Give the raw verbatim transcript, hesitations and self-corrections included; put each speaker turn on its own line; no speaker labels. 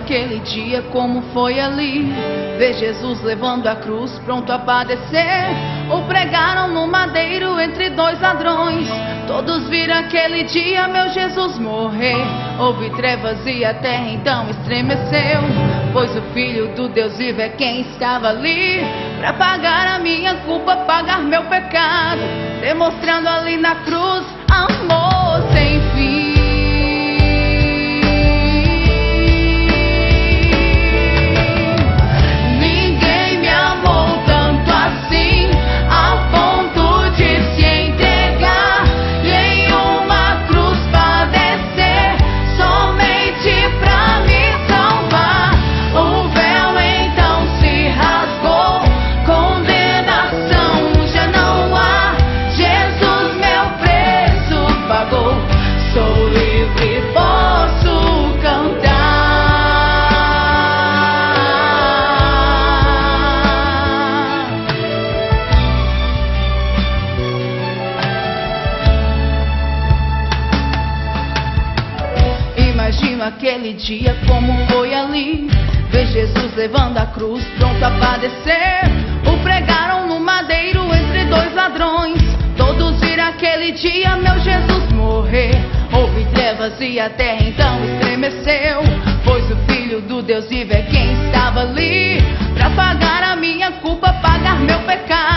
aquele dia como foi ali, ver Jesus levando a cruz, pronto a padecer. O pregaram no madeiro entre dois ladrões. Todos viram aquele dia meu Jesus morrer. Houve trevas e a terra então estremeceu, pois o Filho do Deus vivo é quem estava ali, para pagar a minha culpa, pagar meu pecado, demonstrando ali na cruz amor sem fim. Imagino aquele dia como foi ali, ver Jesus levando a cruz, pronto a padecer. O pregaram no madeiro entre dois ladrões. Todos viram aquele dia meu Jesus morrer. Houve trevas e a terra então estremeceu, pois o Filho do Deus vivo é quem estava ali, para pagar a minha culpa, pagar meu pecado,